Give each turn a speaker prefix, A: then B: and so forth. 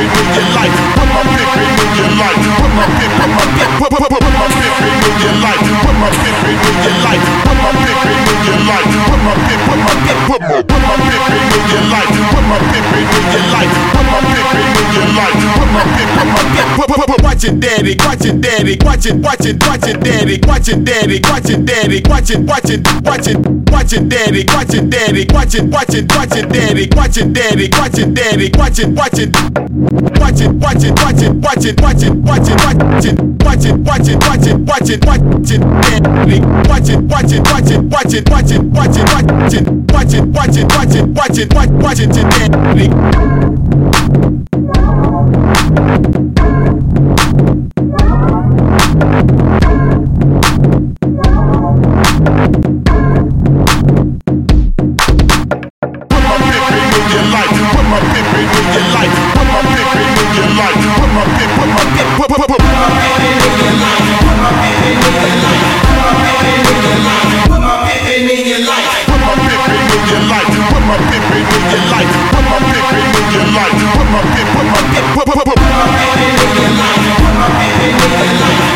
A: pimpin' in your life. Put my pimpin' in your life. Put my pimpin' in your life. Put my pimpin' in your life. Put my pimpin' in your life. Put my pimpin' in your life. Put my pimpin' in your life. Put my pimpin' in your life. Put my pimpin'. Watch it, daddy. Watch it, daddy. Watch it, watch it, watch it, daddy. Watch it, daddy. Watch it, daddy. Watch it, watch it, watch it, watch it, daddy. Watch it, daddy. Watch it, watch it, watch it, daddy. Watch it, daddy. Watch it, daddy. Watch it, watch it. Watch it, watch it, watch it, watch it, watch it, watch it, watch it, watch it, watch it, watch it, watch it, watch it, daddy. Watch it, watch it, watch it, watch it, watch it, watch it, watch it, watch it, watch it, watch it, watch it, watch it, daddy. Put my